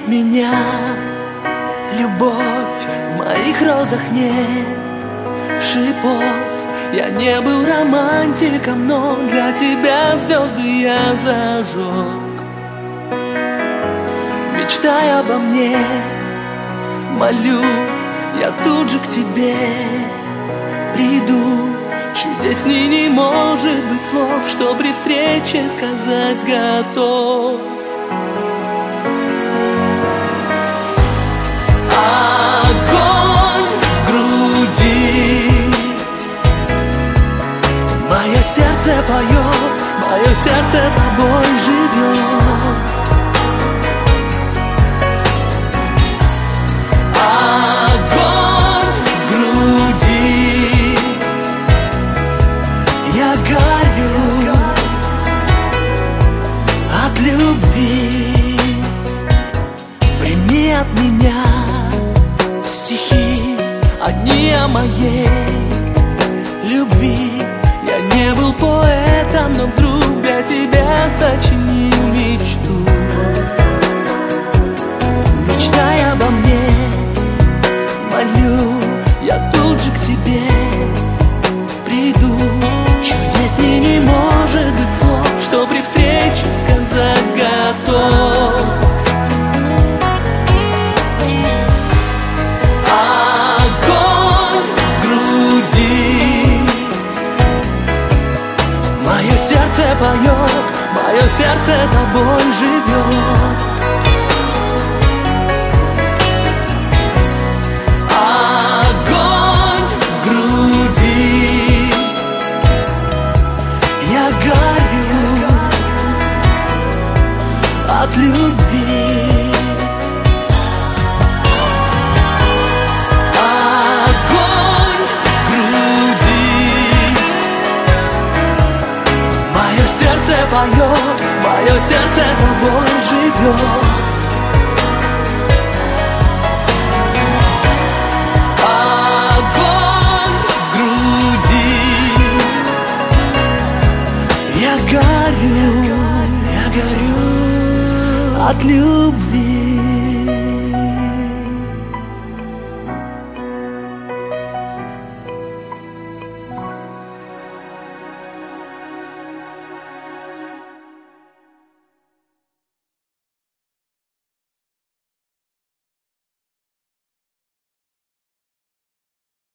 меня. Любовь, в моих розах нет шипов. Я не был романтиком, но для тебя звезды я зажег. Мечтай обо мне, молю, я тут же к тебе приду. Чудесней не может быть слов, что при встрече сказать готов. Огонь в груди, мое сердце поет, мое сердце тобой живет. Огонь в груди, я горю от любви. Прими от меня стихи, одни о моей любви. Я не был поэтом, но вдруг для тебя сочинил мечту. Мечтай обо мне, молю, я тут же к тебе приду. Чудесней не может быть слов, что при встрече сказать готов. Огонь в груди, мое сердце поет, мое сердце тобой живет. Огонь в груди, я горю от любви. Огонь в груди, мое сердце поет, мое сердце тобой живет. Огонь в груди, я горю от любви.